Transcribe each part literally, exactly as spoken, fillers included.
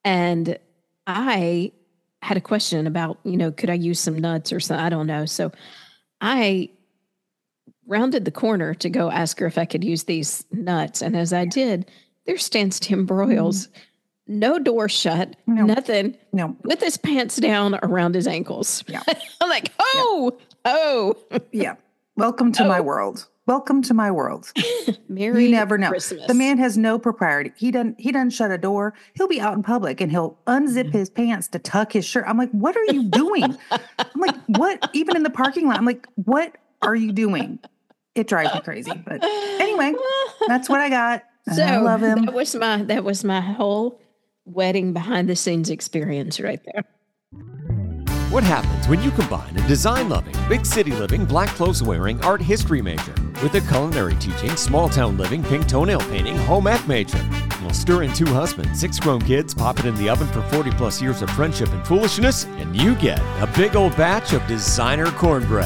And I had a question about, you know, could I use some nuts or something? I don't know. So I rounded the corner to go ask her if I could use these nuts. And as I did, there stands Tim Broyles, mm-hmm. no door shut, no. nothing, no. with his pants down around his ankles. Yeah. I'm like, oh, yeah. oh. Yeah. Welcome to oh. my world. Welcome to my world. Merry You never know. Christmas. The man has no propriety. He doesn't, he doesn't shut a door. He'll be out in public and he'll unzip mm-hmm. his pants to tuck his shirt. I'm like, what are you doing? I'm like, what? Even in the parking lot, I'm like, what are you doing? It drives me crazy. But anyway, that's what I got. So I love him. That was my, that was my whole wedding behind the scenes experience right there. What happens when you combine a design-loving, big city-living, black clothes-wearing art history major with a culinary-teaching, small-town living, pink toenail painting, home ec major? We'll stir in two husbands, six grown kids, pop it in the oven for forty-plus years of friendship and foolishness, and you get a big old batch of designer cornbread.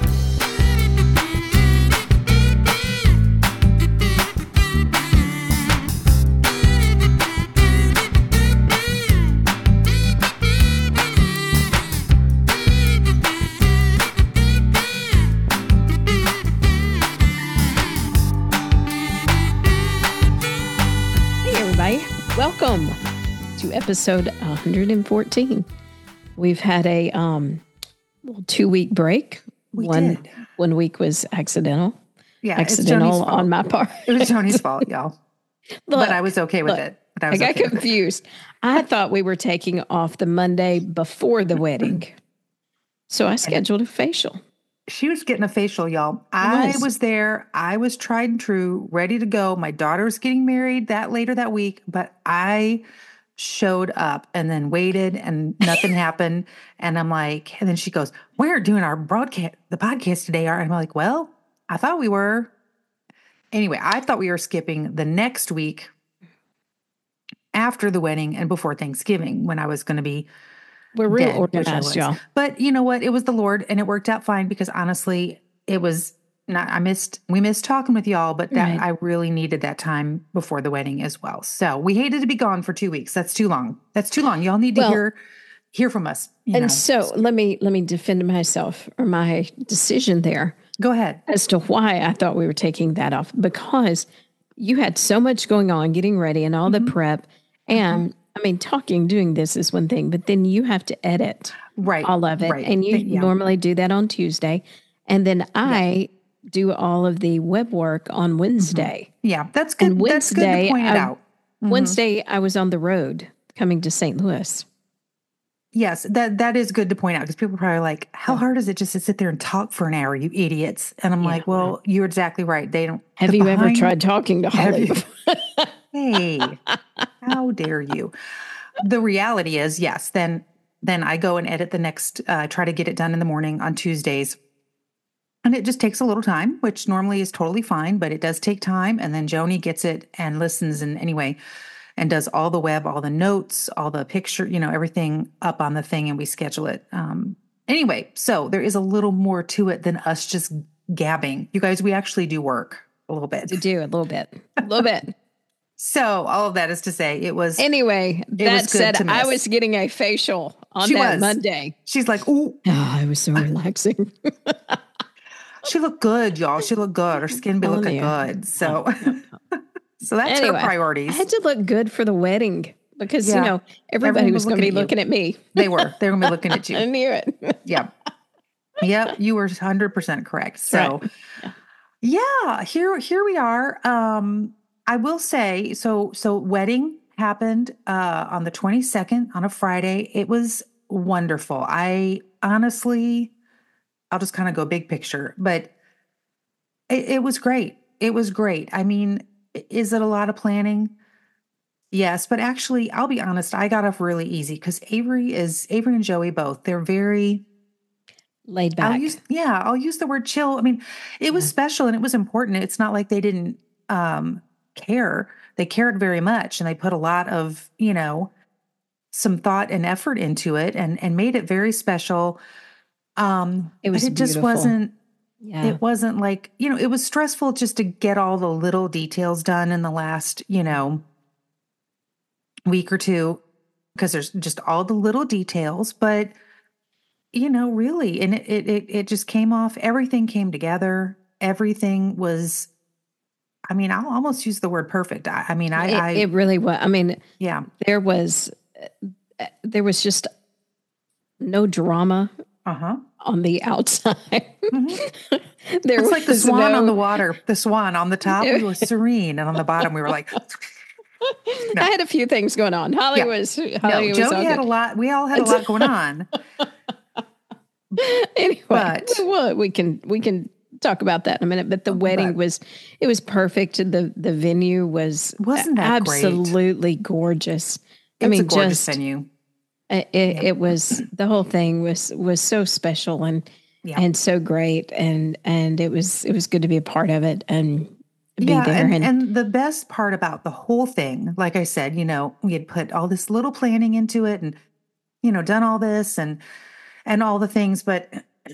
Welcome to episode one hundred fourteen. We've had a um, two-week break. We one, did. One week was accidental. Yeah, accidental on my part. It was Tony's fault, y'all. Look, but I was okay with look, it. But I was I okay got confused. I thought we were taking off the Monday before the wedding. So I scheduled a facial. She was getting a facial, y'all. I was. was there. I was tried and true, ready to go. My daughter's getting married that later that week, but I showed up and then waited and nothing happened. And I'm like, and then she goes, we're doing our broadcast, the podcast today. And I'm like, well, I thought we were. Anyway, I thought we were skipping the next week after the wedding and before Thanksgiving when I was going to be We're real dead, organized, y'all. But you know what? It was the Lord, and it worked out fine because honestly, it was not. I missed. We missed talking with y'all, but that right. I really needed that time before the wedding as well. So we hated to be gone for two weeks. That's too long. That's too long. Y'all need to well, hear hear from us. And know. so let me let me defend myself or my decision there. Go ahead. As to why I thought we were taking that off, because you had so much going on, getting ready, and all mm-hmm. the prep, and. Mm-hmm. I mean, talking, doing this is one thing, but then you have to edit right, all of it. Right. And you yeah. normally do that on Tuesday. And then I yeah. do all of the web work on Wednesday. Mm-hmm. Yeah, that's good. And Wednesday, that's good to point it I, out. Mm-hmm. Wednesday, I was on the road coming to Saint Louis. Yes, that that is good to point out because people are probably like, how hard is it just to sit there and talk for an hour, you idiots? And I'm yeah, like, well, well, you're exactly right. They don't. Have you behind, ever tried talking to Holly? Hey, how dare you? The reality is, yes, then then I go and edit the next, uh, try to get it done in the morning on Tuesdays. And it just takes a little time, which normally is totally fine, but it does take time. And then Joni gets it and listens and anyway, and does all the web, all the notes, all the picture, you know, everything up on the thing, and we schedule it. Um, anyway, so there is a little more to it than us just gabbing. You guys, we actually do work a little bit. To do a little bit, a little bit. So all of that is to say, it was anyway. That it was said, I was getting a facial on she that was. Monday. She's like, "Ooh, oh, it was so relaxing." She looked good, y'all. She looked good. Her skin be looking good. So, so that's anyway, her priorities. I had to look good for the wedding because yeah. you know everybody Everyone was, was going to be looking at me. They were. They were going to be looking at you. I knew it. Yeah, yeah. You were one hundred percent correct. So, right. yeah. yeah, here, here we are. Um. I will say, so, so wedding happened, uh, on the twenty-second on a Friday. It was wonderful. I honestly, I'll just kind of go big picture, but it, it was great. It was great. I mean, is it a lot of planning? Yes, but actually, I'll be honest, I got off really easy because Avery is, Avery and Joey both, they're very laid back. I'll use, yeah, I'll use the word chill. I mean, it was yeah. special and it was important. It's not like they didn't, um, care. They cared very much, and they put a lot of, you know, some thought and effort into it, and and made it very special. Um, it was but it beautiful. just wasn't. Yeah. It wasn't like, you know, it was stressful just to get all the little details done in the last, you know, week or two. because there's just all the little details, but you know, really, and it, it, it just came off. Everything came together. Everything was, I mean, I'll almost use the word perfect. I, I mean, I, it, I, it really was. I mean, yeah, there was, there was just no drama uh-huh. on the outside. Mm-hmm. There it's was like the swan no, on the water, the swan on the top, we were serene. And on the bottom, we were like, no. I had a few things going on. Holly yeah. was, Holly no, was Jody had good. a lot. We all had a lot going on. Anyway, but, well, we can, we can talk about that in a minute, but the wedding but, was, it was perfect. The, the venue was wasn't that absolutely great? gorgeous. It's I mean, a gorgeous just, venue. It, yeah. it was, the whole thing was, was so special and, yeah. and so great. And, and it was, it was good to be a part of it and be yeah, there. And, and, and the best part about the whole thing, like I said, you know, we had put all this little planning into it and, you know, done all this and, and all the things, but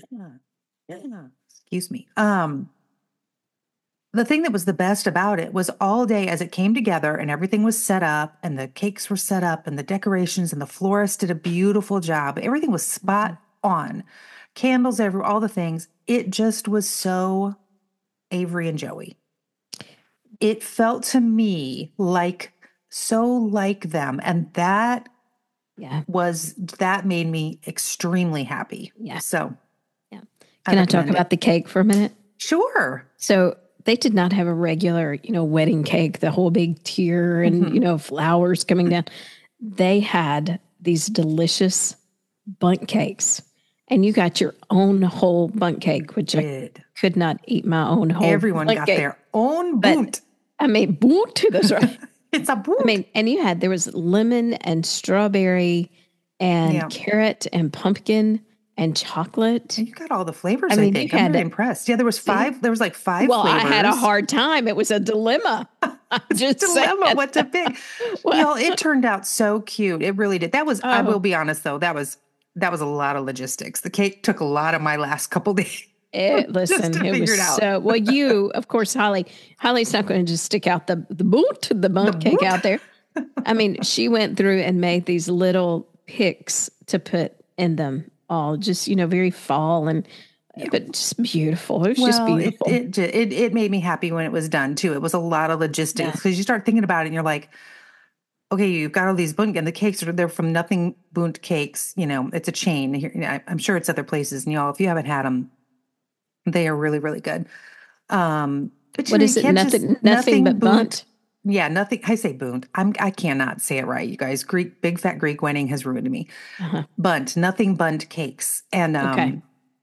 excuse me. Um, the thing that was the best about it was all day as it came together and everything was set up and the cakes were set up and the decorations and the florist did a beautiful job. Everything was spot on. Candles, every, all the things. It just was so Avery and Joey. It felt to me like so like them. And that yeah. was, that made me extremely happy. Yeah. So yeah. Can I, I talk about it. the cake for a minute? Sure. So they did not have a regular, you know, wedding cake, the whole big tier and, mm-hmm. you know, flowers coming down. They had these delicious bundt cakes and you got your own whole bundt cake, which did. I could not eat my own whole Everyone got cake. their own bundt. I mean, bundt, that's right. It's a bundt. I mean, and you had, there was lemon and strawberry and yeah. carrot and pumpkin and chocolate. And you got all the flavors, I, mean, I think. I'm really impressed. Yeah, there was five. There was like five well, flavors. I had a hard time. It was a dilemma. Just a dilemma saying. what to pick. Well, it turned out so cute. It really did. That was, oh. I will be honest though, that was that was a lot of logistics. The cake took a lot of my last couple days. It, listen, it was it so, well, you, of course, Holly, Holly's not going to just stick out the, the boot, the bundt cake out there. I mean, she went through and made these little picks to put in them all, just, you know, very fall and, yeah. but just beautiful. It was well, just beautiful. It, it, it, it made me happy when it was done too. It was a lot of logistics because yeah. you start thinking about it and you're like, okay, you've got all these bundt and the cakes are they're from Nothing Bundt Cakes. You know, it's a chain here. I'm sure it's other places and y'all, if you haven't had them, they are really, really good. Um, but what know, is it? Nothing, just, nothing but bundt. Yeah, nothing. I say bundt. I'm. I cannot say it right, you guys. Greek, big fat Greek wedding has ruined me. Uh-huh. Bundt, Nothing Bundt Cakes, and um, okay.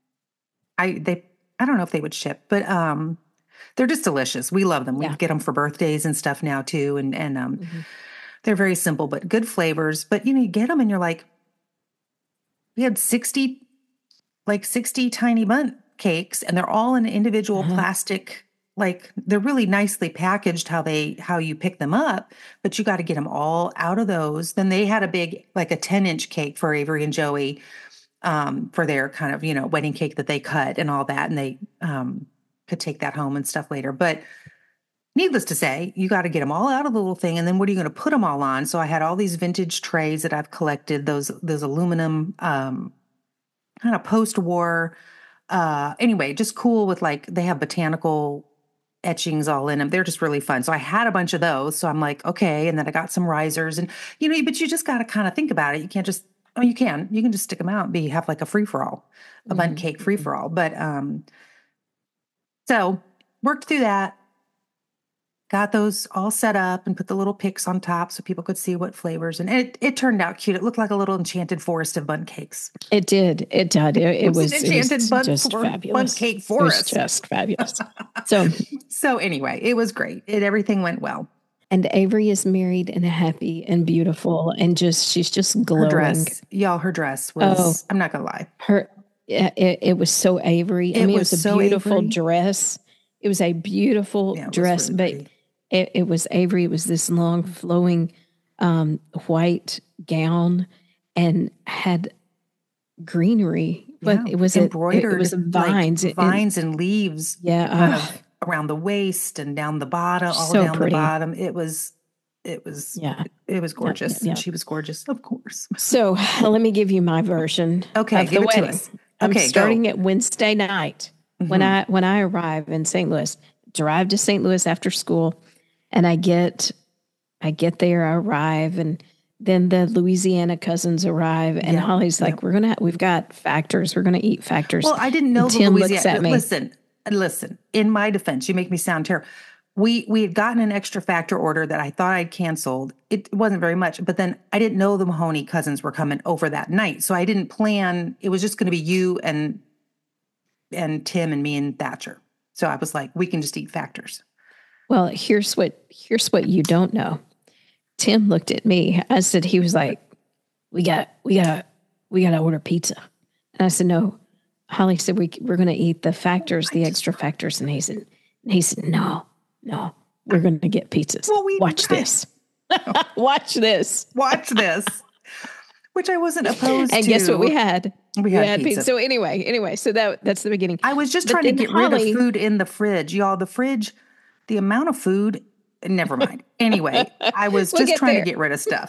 I they. I don't know if they would ship, but um, they're just delicious. We love them. We yeah. get them for birthdays and stuff now too, and and um, mm-hmm. they're very simple but good flavors. But you know, you get them and you're like, we had sixty, like sixty tiny bundt cakes, and they're all in individual uh-huh. plastic. Like they're really nicely packaged how they, how you pick them up, but you got to get them all out of those. Then they had a big, like a ten inch cake for Avery and Joey, um, for their kind of, you know, wedding cake that they cut and all that. And they, um, could take that home and stuff later. But needless to say, you got to get them all out of the little thing. And then what are you going to put them all on? So I had all these vintage trays that I've collected, those, those aluminum, um, kind of post-war, uh, anyway, just cool with like, they have botanical etchings all in them. They're just really fun. So I had a bunch of those. So I'm like, okay. And then I got some risers and, you know, but you just got to kind of think about it. You can't just, oh, you can, you can just stick them out and be, have like a free for all, a mm-hmm. bundt cake free for all. But, um, so worked through that, got those all set up and put the little picks on top so people could see what flavors. And it, it turned out cute. It looked like a little enchanted forest of bundt cakes. It did. It did. It, it, it was, was an enchanted it was bundt just for, fabulous. Bundt cake forest. It was just fabulous. So, so anyway, it was great. It, everything went well. And Avery is married and happy and beautiful and just, she's just glowing. Her dress, y'all, her dress was, oh, I'm not going to lie. Her, it, it was so Avery. I it mean, was it was a so beautiful Avery. dress. It was a beautiful yeah, dress, really but pretty. It, it was Avery. It was this long flowing um, white gown and had greenery, but yeah, it was embroidered. A, it, it was vines, like vines it, and leaves. Yeah, kind uh, of around the waist and down the bottom, all so down pretty. the bottom. It was it was, Yeah. it, it was gorgeous. Yeah, yeah, yeah. And she was gorgeous, of course. So let me give you my version. Okay, of give the it to wedding. us. I'm Okay, starting go. at Wednesday night when Mhm. I when I arrive in Saint Louis. Drive to Saint Louis after school, and I get I get there. I arrive, and then the Louisiana cousins arrive, and Yep, Holly's like, yep. "We're gonna we've got Factors. We're gonna eat Factors." Well, I didn't know And the Tim looks Louisiana. at me. Listen, listen. In my defense, you make me sound terrible. We we had gotten an extra Factor order that I thought I'd canceled. It wasn't very much, but then I didn't know the Mahoney cousins were coming over that night, so I didn't plan. It was just going to be you and and Tim and me and Thatcher. So I was like, we can just eat Factors. Well, here's what here's what you don't know. Tim looked at me. I said, he was like, "We got we got we got to order pizza." And I said, "No." Holly said, "We we're going to eat the Factors, the extra Factors." And he said, and he said, "No, no, we're going to get pizzas." Well, we Watch this. Watch this. Watch this. Which I wasn't opposed And to. guess what we had? We had pizza. So anyway, anyway, so that that's the beginning. I was just But trying to then get Holly- rid of food in the fridge. Y'all, the fridge, the amount of food, never mind. Anyway, I was We'll just get trying there. to get rid of stuff.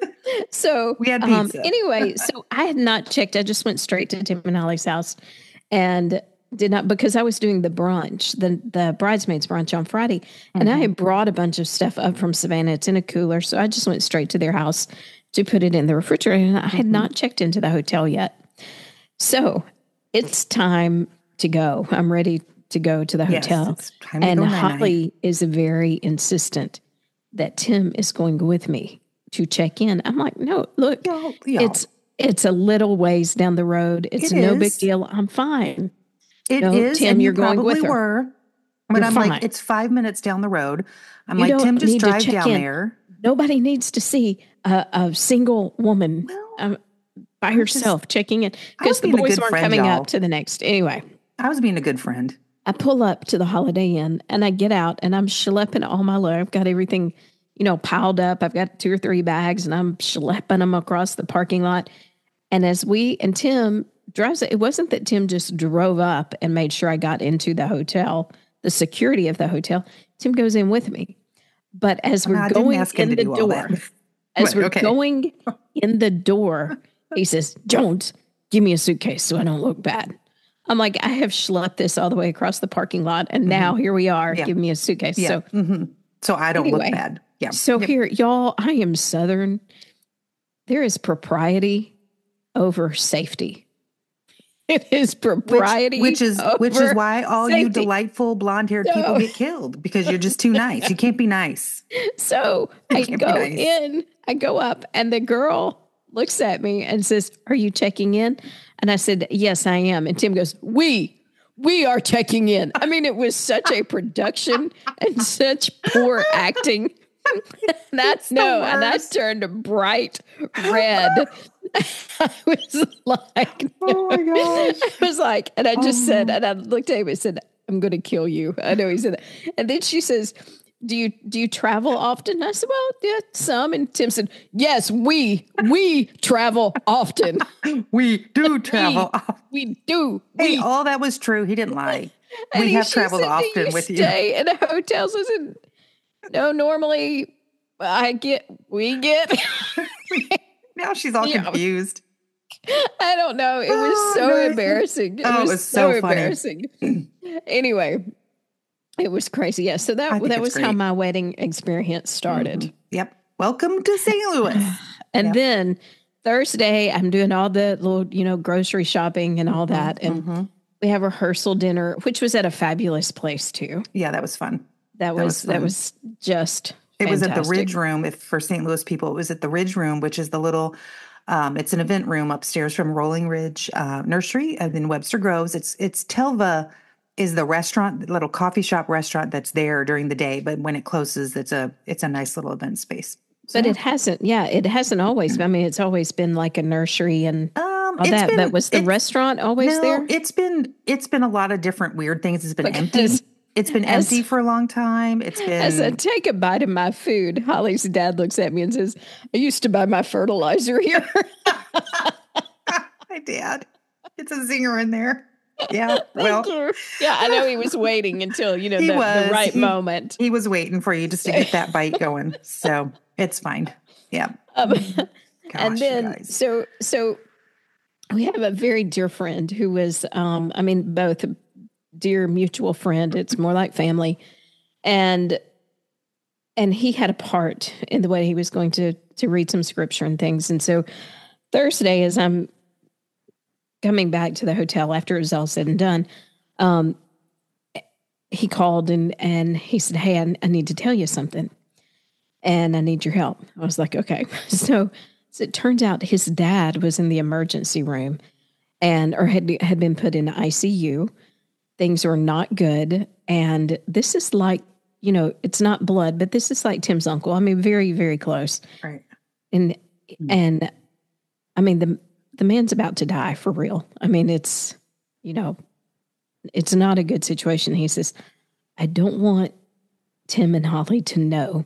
So We had um, pizza. anyway, so I had not checked. I just went straight to Tim and Holly's house and did not, because I was doing the brunch, the the bridesmaids brunch on Friday, and I had brought a bunch of stuff up from Savannah. It's in a cooler, so I just went straight to their house to put it in the refrigerator. And I had not checked into the hotel yet, so it's time to go. I'm ready to go to the Yes, hotel, it's time to and go night-night. Holly is very insistent that Tim is going with me to check in. I'm like, no, look, Y'all, y'all. it's it's a little ways down the road. It's It no is. big deal. I'm fine. It no, is, Tim, and you're you going probably with her. were. But You're I'm fine. like, it's five minutes down the road. I'm You like, don't Tim, just need to drive check down in. there. Nobody needs to see a, a single woman Well, um, by I'm just- herself checking in, I because was the being a boys good weren't friend, coming y'all. up to the next. Anyway, I was being a good friend. I pull up to the Holiday Inn and I get out and I'm schlepping all my load. I've got everything, you know, piled up. I've got two or three bags and I'm schlepping them across the parking lot. And as we, and Tim drives, it wasn't that Tim just drove up and made sure I got into the hotel, the security of the hotel. Tim goes in with me. But as I mean, we're I didn't going ask him in to the do all door, that. as But, we're okay. going in the door, he says, "Jones, give me a suitcase so I don't look bad." I'm like, I have schlepped this all the way across the parking lot, and now here we are. Yeah. Give me a suitcase. Yeah. So, hmm So I don't Anyway, look bad. Yeah. so Yep. here, y'all, I am Southern. There is propriety over safety. It is Which, propriety, which is which is over why all you safety. delightful blonde-haired people So- get killed, because you're just too nice. You can't be nice. So I can't be go nice. in, I go up, and the girl looks at me and says, "Are you checking in?" And I said, "Yes, I am." And Tim goes, "We, we are checking in." I mean, it was such a production and such poor acting. That's the no, and I worst. turned bright red. I was like, Oh my gosh. I was like, and I just Oh. said, and I looked at him and said, "I'm going to kill you." I know he said that. And then she says, do you, do you travel often? I said, "Well, yeah, some." And Tim said, "Yes, we, we travel often. We do travel. We, we do. Hey, We." all that was true. He didn't lie. And We he- have she traveled said, "Do often you with you." stay in hotels?" I said, "No, normally I get, we get." Now she's all Yeah. confused. I don't know. It was Oh, so nice. embarrassing. It Oh, it was, was so, so funny. embarrassing. Anyway, it was crazy. Yeah. So I that think that it's was how great. my wedding experience started. Mhm. Yep. Welcome to Saint Louis. And Yep. then Thursday, I'm doing all the little, you know, grocery shopping and all that. And Mhm. we have rehearsal dinner, which was at a fabulous place too. Yeah, that was fun. That That was, was that fun. was just It was at the fantastic. Ridge Room. If for Saint Louis people, it was at the Ridge Room, which is the little. Um, it's an event room upstairs from Rolling Ridge uh, Nursery and in Webster Groves. It's it's Telva is the restaurant, the little coffee shop restaurant that's there during the day, but when it closes, it's a it's a nice little event space. So, But yeah. it hasn't, yeah, it hasn't always. I mean, it's always been like a nursery and um, all it's that. been- But was the it's- restaurant always no, there? It's been it's been a lot of different weird things. It's been empty. Because It's been as- empty for a long time. It's been As I take a bite of my food, Holly's dad looks at me and says, "I used to buy my fertilizer here." my dad. It's a zinger in there. Yeah. well, Thank you. Yeah, I know he was waiting until, you know, He the, the was. right He- moment. he was waiting for you just to get that bite going. So It's fine. Yeah. Um, Gosh, and then, so, so we have a very dear friend who was, um, I mean, both a dear mutual friend. It's more like family. And, and he had a part in the way he was going to, to read some scripture and things. And so Thursday, as I'm coming back to the hotel after it was all said and done, um, he called and, and he said, "Hey, I, I need to tell you something and I need your help." I was like, okay. So, so it turns out his dad was in the emergency room and, or had, had been put in I C U. Things were not good. And this is like, you know, it's not blood, but this is like Tim's uncle. I mean, very, very close. Right. And, mm-hmm. and I mean, the, the man's about to die for real. I mean, it's, you know, it's not a good situation. He says, "I don't want Tim and Holly to know,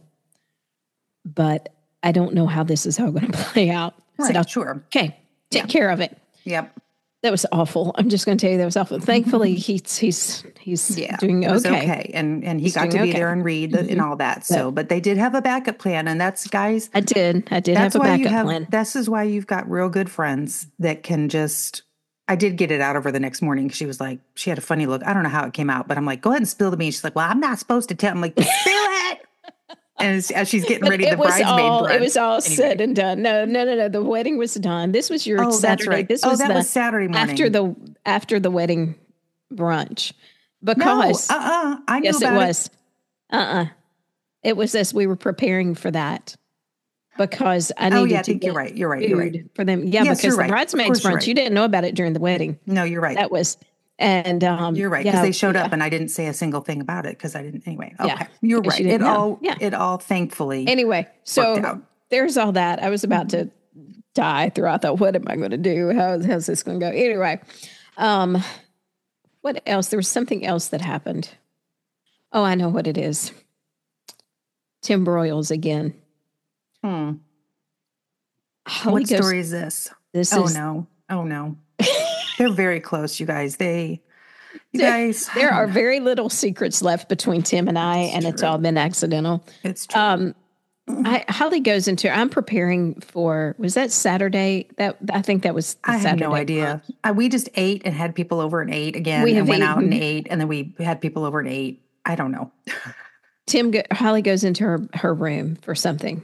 but I don't know how this is all going to play out." I right, said, sure. Okay, take yeah. care of it. Yep. That was awful. I'm just going to tell you that was awful. Thankfully, he's he's he's yeah, doing it was okay. okay, and and he he's got to be okay. there and read the, mm-hmm. and all that. So, yeah. But they did have a backup plan, and that's guys. I did. I did that's have a why backup you have, plan. This is why you've got real good friends that can just. I did get it out of her the next morning. She was like, she had a funny look. I don't know how it came out, but I'm like, "Go ahead and spill to me." She's like, "Well, I'm not supposed to tell." I'm like, "Spill it." And as, as she's getting ready, the bridesmaid all, brunch. It was all anyway. said and done. No, no, no, no. The wedding was done. This was your oh, Saturday. That's right. This oh, was that the, was Saturday morning after the after the wedding brunch. Because no, uh-uh. I knew yes, about it was. It. Uh-uh. It was as we were preparing for that. Because I needed oh, yeah, I to think you're right. You're right. You're right. For them. Yeah, yes, because the right. bridesmaids brunch, right. You didn't know about it during the wedding. No, you're right. That was, and um, you're right. Because yeah, they showed yeah. up and I didn't say a single thing about it because I didn't. Anyway, okay. Yeah, you're right. It know. all, yeah. it all thankfully. Anyway, so there's all that. I was about mm-hmm. to die through. I thought, what am I going to do? How, how's this going to go? Anyway, um, what else? There was something else that happened. Oh, I know what it is. Tim Broyles again. Hmm. Holly what goes, story is this? This oh is, no. Oh no. They're very close, you guys. They, you there, guys. There are very little secrets left between Tim and I, it's and true. It's all been accidental. It's true. Um, I, Holly goes into, I'm preparing for, was that Saturday? That I think that was the I have Saturday no idea. Uh, we just ate and had people over and ate again we and went eaten. out and ate. And then we had people over and ate. I don't know. Tim, go, Holly goes into her, her room for something.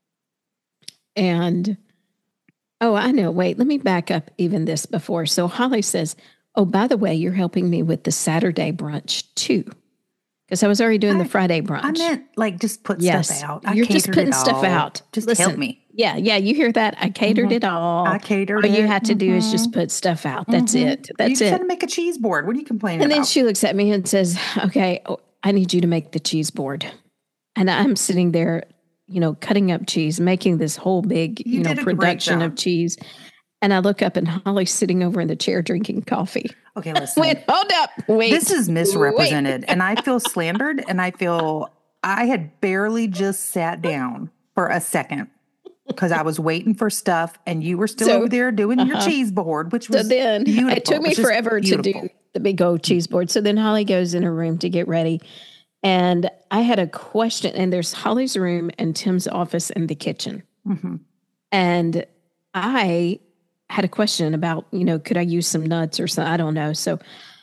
And, oh, I know. Wait, let me back up even this before. So Holly says, "Oh, by the way, you're helping me with the Saturday brunch too." Because I was already doing I, the Friday brunch. I meant like just put yes. stuff out. I You're just putting stuff all. out. Just Listen, help me. Yeah, yeah. You hear that? I catered mm-hmm. it all. I catered all it. you had to mm-hmm. do is just put stuff out. That's mm-hmm. it. That's you just it. had to make a cheese board. What are you complaining and about? And then she looks at me and says, "Okay, oh, I need you to make the cheese board." And I'm sitting there, you know, cutting up cheese, making this whole big, you, you know, production of cheese. And I look up and Holly's sitting over in the chair drinking coffee. Okay, listen. Wait, hold up. Wait. This is misrepresented. And I feel slandered. And I feel I had barely just sat down for a second because I was waiting for stuff. And you were still so, over there doing uh-huh. your cheese board, which was so then beautiful. It took me forever to do the big old cheese board. So then Holly goes in her room to get ready. And I had a question, and there's Holly's room and Tim's office and the kitchen. Mm-hmm. And I had a question about, you know, could I use some nuts or something? I don't know. So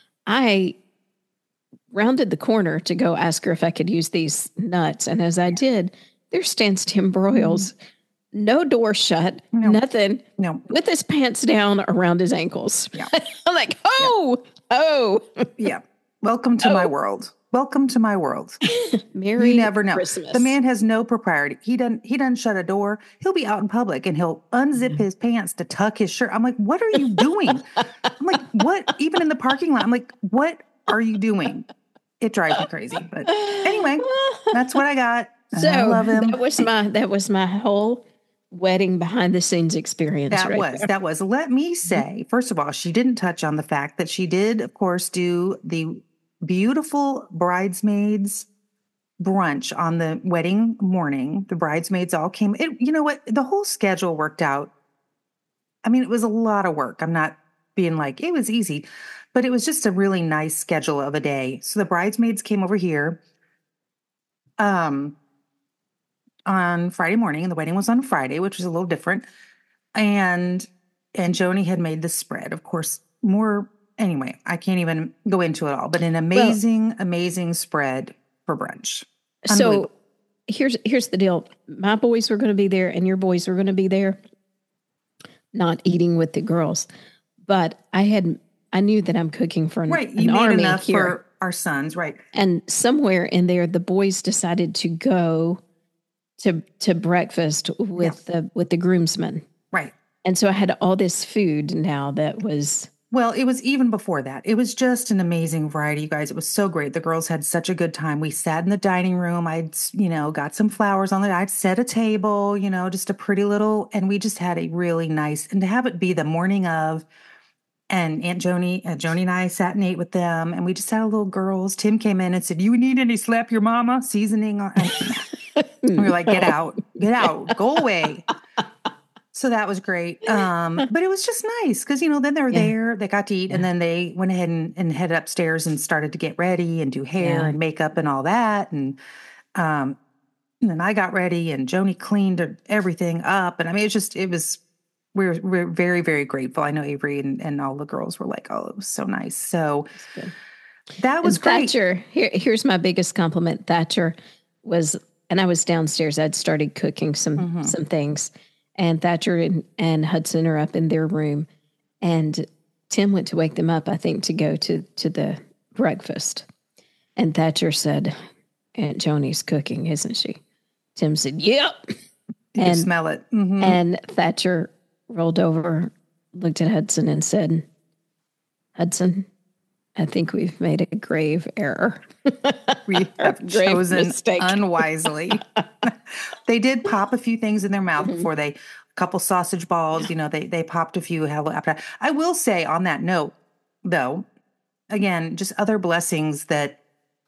I rounded the corner to go ask her if I could use these nuts. And as I did, there stands Tim Broyles, mm-hmm. no door shut, no. nothing, no. with his pants down around his ankles. Yeah. I'm like, oh, yeah. oh. Yeah. Welcome to oh. my world. Welcome to my world. Merry you never know. Christmas. The man has no propriety. He doesn't, he doesn't shut a door. He'll be out in public and he'll unzip his pants to tuck his shirt. I'm like, what are you doing? I'm like, what? Even in the parking lot, I'm like, what are you doing? It drives me crazy. But anyway, that's what I got. So I love him. That was my, that was my whole wedding behind the scenes experience. That right was, there. that was, let me say, first of all, she didn't touch on the fact that she did, of course, do the beautiful bridesmaids brunch on the wedding morning. The bridesmaids all came. It, you know what? The whole schedule worked out. I mean, it was a lot of work. I'm not being like, it was easy, but it was just a really nice schedule of a day. So the bridesmaids came over here. Um, on Friday morning, and the wedding was on Friday, which was a little different. And and Joni had made the spread. Of course, more anyway, I can't even go into it all, but an amazing, well, amazing spread for brunch. So here's here's the deal. My boys were going to be there and your boys were going to be there, not eating with the girls. But I had I knew that I'm cooking for an, right. You an made army enough here. For our sons, right? And somewhere in there, the boys decided to go to to breakfast with yeah. the with the groomsmen. Right. And so I had all this food now that was... Well, it was even before that. It was just an amazing variety, you guys. It was so great. The girls had such a good time. We sat in the dining room. I'd, you know, got some flowers on it. I'd set a table, you know, just a pretty little, and we just had a really nice, and to have it be the morning of, and Aunt Joni, uh, Joni and I sat and ate with them, and we just had a little girls. Tim came in and said, "You need any slap your mama seasoning?" On? And we were like, "Get out, get out, go away." So that was great. Um, but it was just nice because, you know, then they were yeah. there, they got to eat, yeah. and then they went ahead and, and headed upstairs and started to get ready and do hair yeah. and makeup and all that. And, um, and then I got ready and Joni cleaned everything up. And I mean, it's just, it was, we're, we're very, very grateful. I know Avery and, and all the girls were like, "Oh, it was so nice." So that was and great. Thatcher, here, here's my biggest compliment. Thatcher was, and I was downstairs, I'd started cooking some, mm-hmm. some things. And Thatcher and, and Hudson are up in their room. And Tim went to wake them up, I think, to go to, to the breakfast. And Thatcher said, "Aunt Joni's cooking, isn't she?" Tim said, "Yep." You and, smell it. Mm-hmm. And Thatcher rolled over, looked at Hudson and said, "Hudson, I think we've made a grave error." We have chosen mistake. Unwisely. They did pop a few things in their mouth mm-hmm. before they, a couple sausage balls, you know, they they popped a few. I will say on that note, though, again, just other blessings that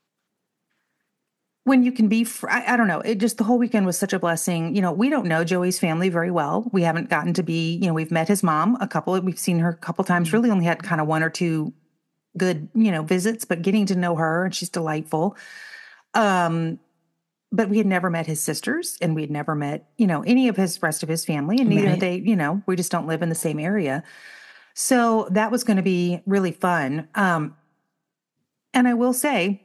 when you can be, fr- I, I don't know, it just, the whole weekend was such a blessing. You know, we don't know Joey's family very well. We haven't gotten to be, you know, we've met his mom a couple, we've seen her a couple times, really only had kind of one or two good, you know, visits, but getting to know her, and she's delightful. Um, but we had never met his sisters, and we had never met, you know, any of his rest of his family, and neither right. they, you know, we just don't live in the same area. So that was going to be really fun. Um, and I will say,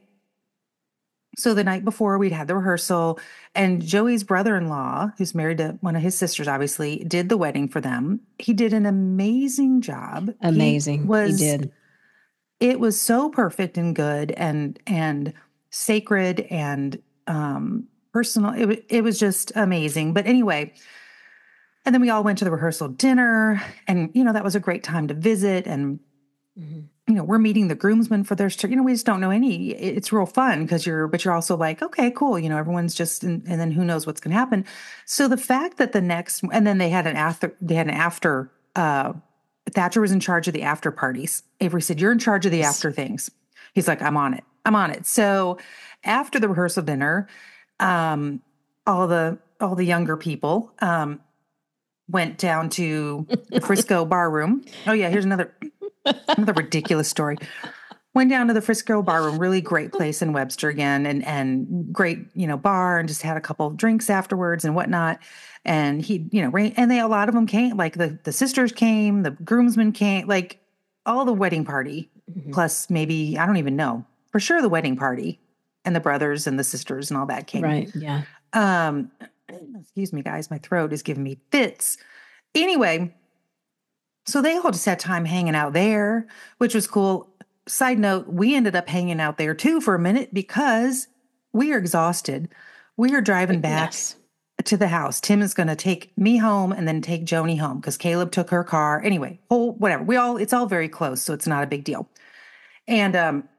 so the night before we'd had the rehearsal, and Joey's brother-in-law, who's married to one of his sisters, obviously, did the wedding for them. He did an amazing job. Amazing. He, was, he did. It was so perfect and good and, and sacred and, um, personal. It, it was just amazing. But anyway, and then we all went to the rehearsal dinner, and, you know, that was a great time to visit. And, mm-hmm. you know, we're meeting the groomsmen for their, you know, we just don't know any, it's real fun because you're, but you're also like, okay, cool. You know, everyone's just, in, and then who knows what's going to happen. So the fact that the next, and then they had an after, they had an after, uh, Thatcher was in charge of the after parties. Avery said, "You're in charge of the after things." He's like, "I'm on it. I'm on it." So after the rehearsal dinner, um, all the, all the younger people, um, went down to the Frisco bar room. Oh yeah. Here's another, another ridiculous story. Went down to the Frisco bar room, really great place in Webster again, and, and great, you know, bar, and just had a couple of drinks afterwards and whatnot. And he, you know, and they, a lot of them came, like the, the sisters came, the groomsmen came, like all the wedding party, mm-hmm. plus maybe, I don't even know, for sure the wedding party, and the brothers and the sisters and all that came. Right. Yeah. Um, excuse me, guys, my throat is giving me fits. Anyway, so they all just had time hanging out there, which was cool. Side note, we ended up hanging out there too for a minute because we are exhausted. We are driving back yes. to the house. Tim is going to take me home and then take Joni home because Caleb took her car. Anyway, whole whatever. We all, it's all very close, so it's not a big deal. And um,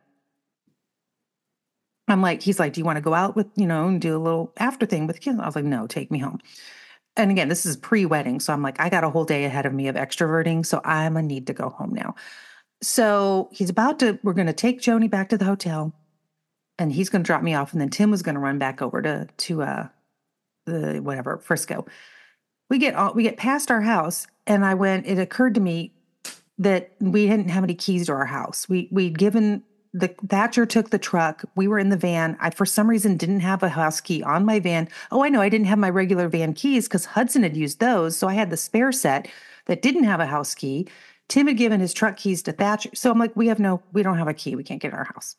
I'm like, he's like, "Do you want to go out with, you know, and do a little after thing with kids?" I was like, "No, take me home." And again, this is pre-wedding, so I'm like, I got a whole day ahead of me of extroverting, so I'm gonna need to go home now. So he's about to, we're going to take Joni back to the hotel, and he's going to drop me off. And then Tim was going to run back over to, to, uh, the, whatever, Frisco. We get all, we get past our house, and I went, it occurred to me that we didn't have any keys to our house. We, we'd given the Thatcher took the truck. We were in the van. I, for some reason, didn't have a house key on my van. Oh, I know. I didn't have my regular van keys because Hudson had used those. So I had the spare set that didn't have a house key. Tim had given his truck keys to Thatcher. So I'm like, we have no, we don't have a key. We can't get in our house.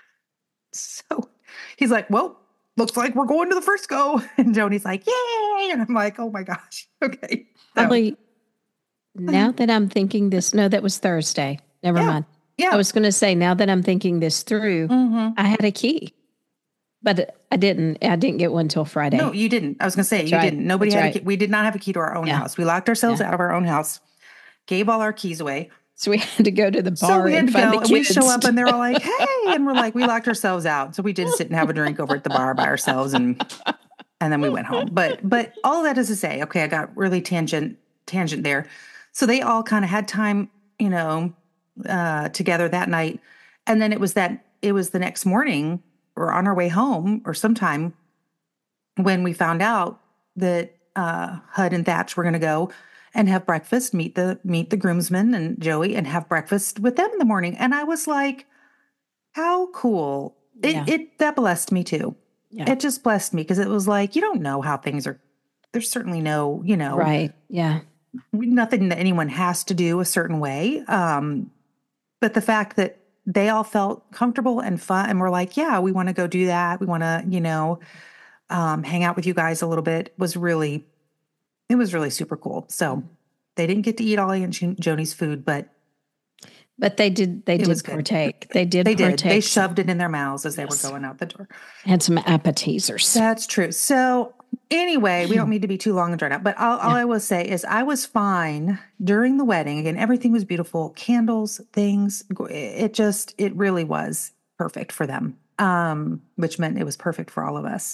So he's like, well, looks like we're going to the Frisco. And Joni's like, yay. And I'm like, oh my gosh. Okay. So, Probably now that I'm thinking this, no, that was Thursday. Never Yeah. mind. yeah. I was going to say, now that I'm thinking this through, Mhm. I had a key, but I didn't, I didn't get one till Friday. No, you didn't. I was going to say, That's you right. didn't. Nobody That's had right. a key. We did not have a key to our own Yeah. house. We locked ourselves Yeah. out of our own house, gave all our keys away. So we had to go to the bar So we had and to find go, the and we kids. show up, and they're all like, "Hey!" And we're like, we locked ourselves out. So we did sit and have a drink over at the bar by ourselves, and and then we went home. But but all that is to say, okay, I got really tangent tangent there. So they all kind of had time, you know, uh, together that night, and then it was that it was the next morning or on our way home or sometime when we found out that uh, Hud and Thatch were going to go and have breakfast, meet the meet the groomsmen and Joey, and have breakfast with them in the morning. And I was like, "How cool!" It Yeah. it that blessed me too. Yeah. It just blessed me because it was like you don't know how things are. There's certainly no, you know, Right. Yeah. nothing that anyone has to do a certain way. Um, but the fact that they all felt comfortable and fun, and were like, "Yeah, we want to go do that. We want to, you know, um, hang out with you guys a little bit," was really, it was really super cool. So they didn't get to eat all Aunt Jo- Joni's food, but But they did, they It was did good. partake. They did they did. partake. They some- shoved it in their mouths as they Yes. were going out the door. Had some appetizers. That's true. So anyway, we don't need to be too long and drawn out, but all, all Yeah. I will say is I was fine during the wedding. Again, everything was beautiful. Candles, things. It just, it really was perfect for them, um, which meant it was perfect for all of us.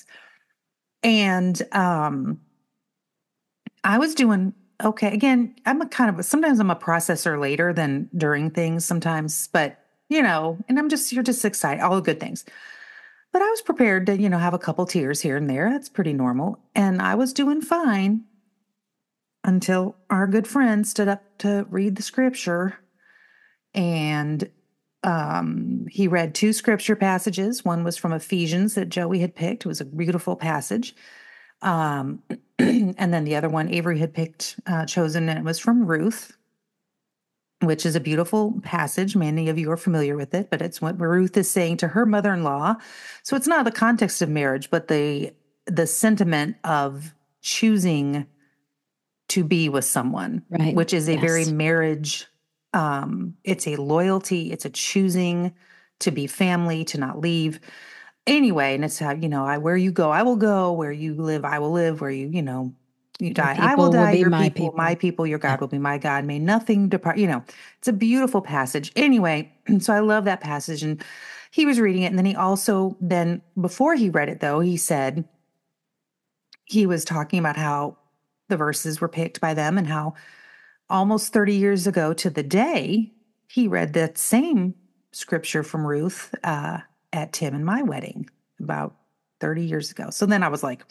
And um, I was doing okay. Again, I'm a kind of, a, sometimes I'm a processor later than during things sometimes, but you know, and I'm just, you're just excited, all the good things. But I was prepared to, you know, have a couple tears here and there. That's pretty normal. And I was doing fine until our good friend stood up to read the scripture. And um, he read two scripture passages. One was from Ephesians that Joey had picked. It was a beautiful passage. Um, and then the other one Avery had picked, uh, chosen, and it was from Ruth, which is a beautiful passage. Many of you are familiar with it, but it's what Ruth is saying to her mother-in-law. So it's not the context of marriage, but the the sentiment of choosing to be with someone, Right. which is a Yes. very marriage. Um, it's a loyalty. It's a choosing to be family, to not leave. Anyway, and it's how, you know, I where you go, I will go. Where you live, I will live. Where you, you know, you die, I people will will die. be Your my people, people. my people, your God Yeah. will be my God. May nothing depart. You know, it's a beautiful passage. Anyway, so I love that passage. And he was reading it. And then he also, then before he read it, though, he said he was talking about how the verses were picked by them and how almost thirty years ago to the day, he read that same scripture from Ruth uh, at Tim and my wedding about thirty years ago. So then I was like,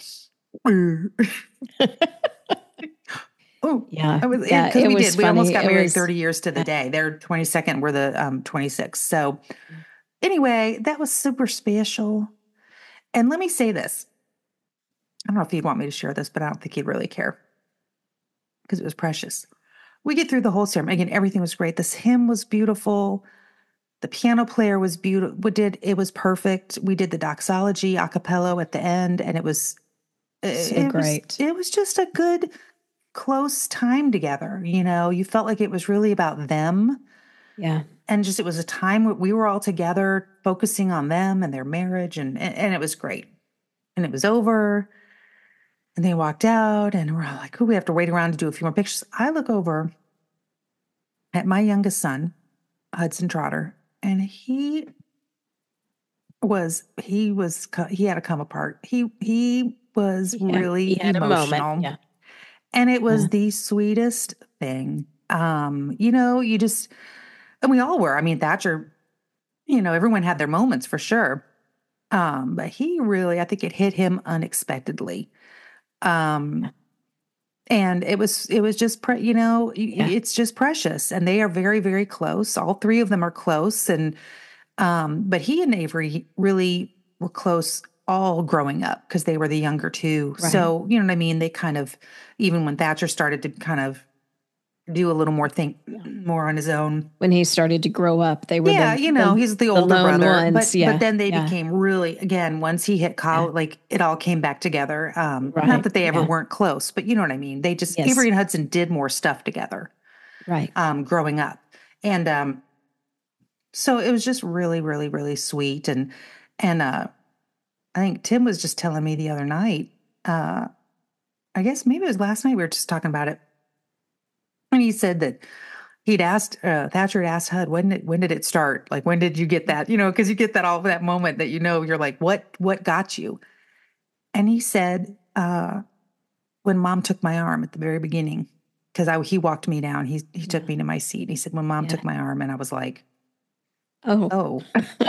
oh, Yeah. I was, Yeah, because it we was did. We almost funny. got It married was- thirty years to the day. They're twenty-second, we're the um, twenty-sixth. So anyway, that was super special. And let me say this. I don't know if he'd want me to share this, but I don't think he'd really care because it was precious. We get through the whole sermon. Again, everything was great. This hymn was beautiful. The piano player was beautiful. We did, it was perfect. We did the doxology a cappella at the end, and it was So it great. Was, it was just a good, close time together. You know, you felt like it was really about them. Yeah. And just, it was a time where we were all together focusing on them and their marriage. And, and, and it was great. And it was over. And they walked out, and we're all like, oh, we have to wait around to do a few more pictures. I look over at my youngest son, Hudson Trotter, and he was, he was, he had to come apart. He, he was Yeah, really he had emotional. a moment. Yeah. And it was Yeah. the sweetest thing. Um, you know, you just, and we all were. I mean, Thatcher, you know, everyone had their moments for sure. Um, but he really, I think it hit him unexpectedly. Um, and it was, it was just, pre- you know, y- Yeah. it's just precious, and they are very, very close. All three of them are close. And, Um, but he and Avery really were close all growing up because they were the younger two. Right. So, you know what I mean? They kind of, even when Thatcher started to kind of do a little more, think more on his own. When he started to grow up, they were Yeah, the, you know, the, he's the older the lone brother. ones. But yeah. but then they yeah. became really, again, once he hit college, yeah. like it all came back together. Um, right. Not that they ever yeah. weren't close, but you know what I mean? They just, yes. Avery and Hudson did more stuff together. Right. Um, growing up. And um, so it was just really, really, really sweet. And, and uh, I think Tim was just telling me the other night, uh, I guess maybe it was last night, we were just talking about it. And he said that he'd asked, uh, Thatcher had asked Hud, when did, when did it start? Like, when did you get that? You know, because you get that all that moment that, you know, you're like, what, what got you? And he said, uh, when Mom took my arm at the very beginning, because I he walked me down, he he yeah. took me to my seat. And he said, when Mom yeah. took my arm, and I was like, oh,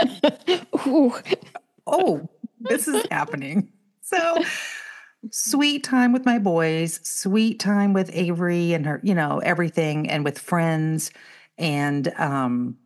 oh, oh, this is happening. So sweet time with my boys, sweet time with Avery and her, you know, everything, and with friends. And um,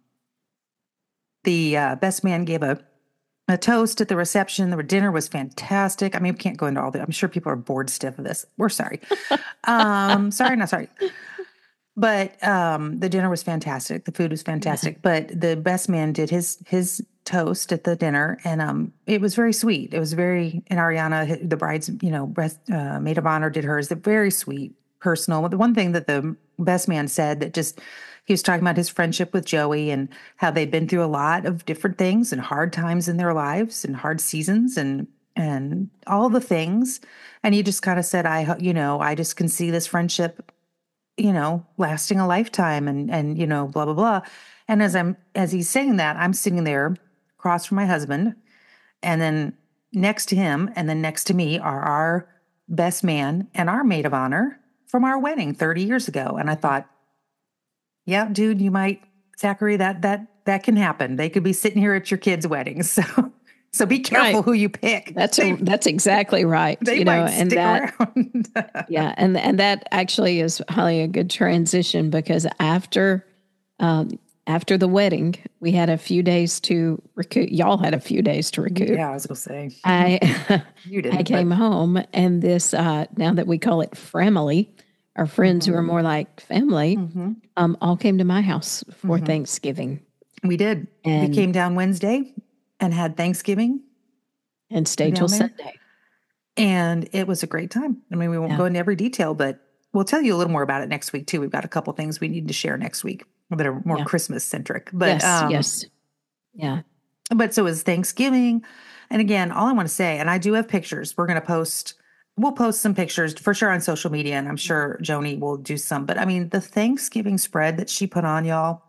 the uh, best man gave a, a toast at the reception. The dinner was fantastic. I mean, we can't go into all the, I'm sure people are bored stiff of this. We're sorry. um, sorry, not sorry. But um, the dinner was fantastic. The food was fantastic. Yeah. But the best man did his his toast at the dinner, and um, it was very sweet. It was very, and Ariana, the bride's, you know, uh, maid of honor, did hers. Very sweet, personal. The one thing that the best man said that just, he was talking about his friendship with Joey and how they'd been through a lot of different things and hard times in their lives and hard seasons and and all the things. And he just kind of said, I, you know, I just can see this friendship, you know, lasting a lifetime and, and, you know, blah, blah, blah. And as I'm, as he's saying that, I'm sitting there across from my husband, and then next to him and then next to me are our best man and our maid of honor from our wedding thirty years ago. And I thought, yeah, dude, you might, Zachary, that, that, that can happen. They could be sitting here at your kid's wedding. So, so be careful right. who you pick. That's a, that's exactly right. They you might know, stick and that, around. yeah. And, and that actually is highly a good transition, because after, um, after the wedding, we had a few days to recoup. Y'all had a few days to recoup. Yeah, I was going to say. I, you didn't, I came but... home, and this, uh, now that we call it family, our friends mm-hmm. who are more like family, mm-hmm. um, all came to my house for mm-hmm. Thanksgiving. We did. And we came down Wednesday and had Thanksgiving. And stayed till Sunday. And it was a great time. I mean, we won't yeah. go into every detail, but we'll tell you a little more about it next week, too. We've got a couple things we need to share next week that are more yeah. Christmas centric. But yes, um, yes. Yeah. But so it was Thanksgiving. And again, all I want to say, and I do have pictures. We're going to post, we'll post some pictures for sure on social media, and I'm sure Joni will do some. But I mean, the Thanksgiving spread that she put on, y'all.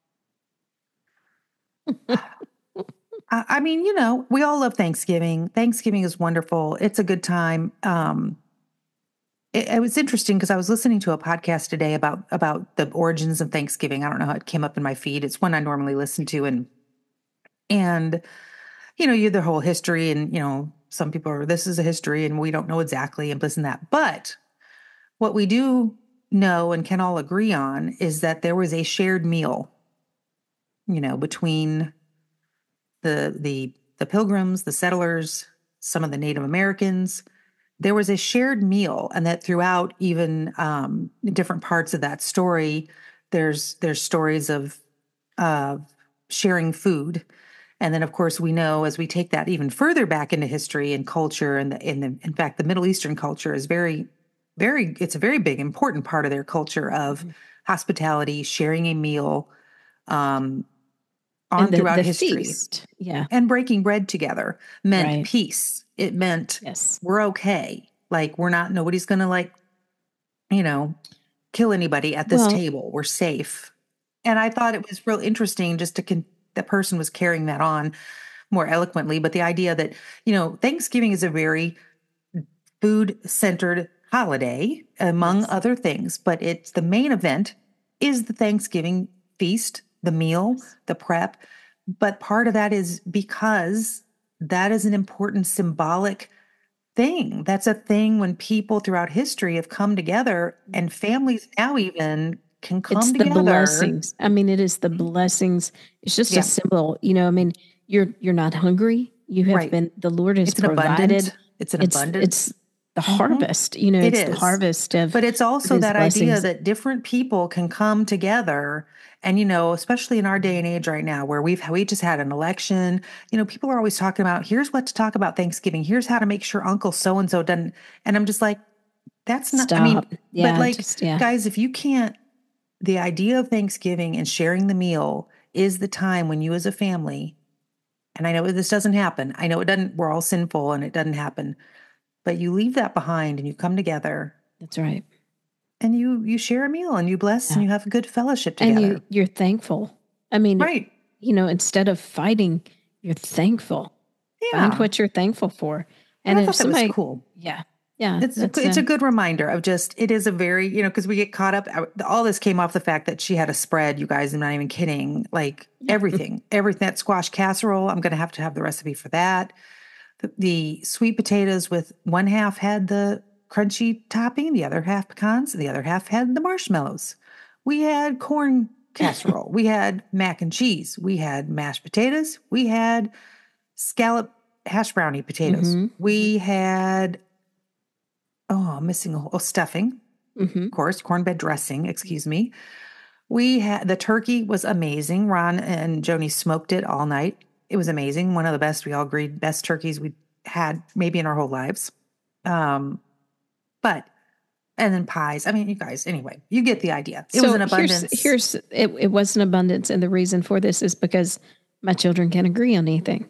I, I mean, you know, we all love Thanksgiving. Thanksgiving is wonderful. It's a good time. Um, It, it was interesting because I was listening to a podcast today about about the origins of Thanksgiving. I don't know how it came up in my feed. It's one I normally listen to, and and you know, you the whole history, and you know, some people are this is a history, and we don't know exactly, and this and that. But what we do know and can all agree on is that there was a shared meal, you know, between the the the Pilgrims, the settlers, some of the Native Americans. There was a shared meal, and that throughout even um, different parts of that story, there's there's stories of uh, sharing food. And then, of course, we know as we take that even further back into history and culture, and the, in the, in fact, the Middle Eastern culture is very, very, it's a very big, important part of their culture of mm-hmm. hospitality, sharing a meal um, on the, throughout the history. Feast. Yeah. And breaking bread together meant right. peace. It meant yes. we're okay. Like we're not, nobody's going to like, you know, kill anybody at this well, table. We're safe. And I thought it was real interesting just to, con- that person was carrying that on more eloquently. But the idea that, you know, Thanksgiving is a very food-centered holiday, among yes. other things. But it's the main event is the Thanksgiving feast, the meal, the prep. But part of that is because that is an important symbolic thing. That's a thing when people throughout history have come together, and families now even can come It's together. the blessings. I mean, it is the blessings. It's just Yeah. a symbol, you know, I mean, you're, you're not hungry. You have Right. been, the Lord has It's an provided. abundance. It's an It's, abundance. it's the Mhm. harvest, you know, It it's the is. harvest of, But it's also his that idea blessings. that different people can come together. And, you know, especially in our day and age right now where we've, we just had an election, you know, people are always talking about, here's what to talk about Thanksgiving. Here's how to make sure Uncle so-and-so doesn't. And I'm just like, that's not, I mean, Stop. Yeah, but like, just- yeah. guys, if you can't, the idea of Thanksgiving and sharing the meal is the time when you as a family, and I know this doesn't happen. I know it doesn't, we're all sinful and it doesn't happen, but you leave that behind and you come together. That's right. And you you share a meal and you bless Yeah. and you have a good fellowship together. And you, you're thankful. I mean, right. you know, instead of fighting, you're thankful. Yeah. Find what you're thankful for. And And I if thought that somebody, was cool. yeah, yeah, It's a, that's, it's uh, a good reminder of just, it is a very, you know, because we get caught up. All this came off the fact that she had a spread, you guys. I'm not even kidding. Like everything, everything, that squash casserole, I'm going to have to have the recipe for that. The, the sweet potatoes with one half had the crunchy topping, the other half pecans, the other half had the marshmallows. We had corn casserole. We had mac and cheese. We had mashed potatoes. We had scallop hash brownie potatoes. Mm-hmm. We had, oh, I'm missing a whole oh, stuffing, mm-hmm. of course, cornbread dressing, excuse me. We had, the turkey was amazing. Ron and Joni smoked it all night. It was amazing. One of the best, we all agreed, best turkeys we had maybe in our whole lives. Um, but, and then pies. I mean, you guys, anyway, you get the idea. It so was an abundance. Here's, here's it, it was an abundance. And the reason for this is because my children can't agree on anything.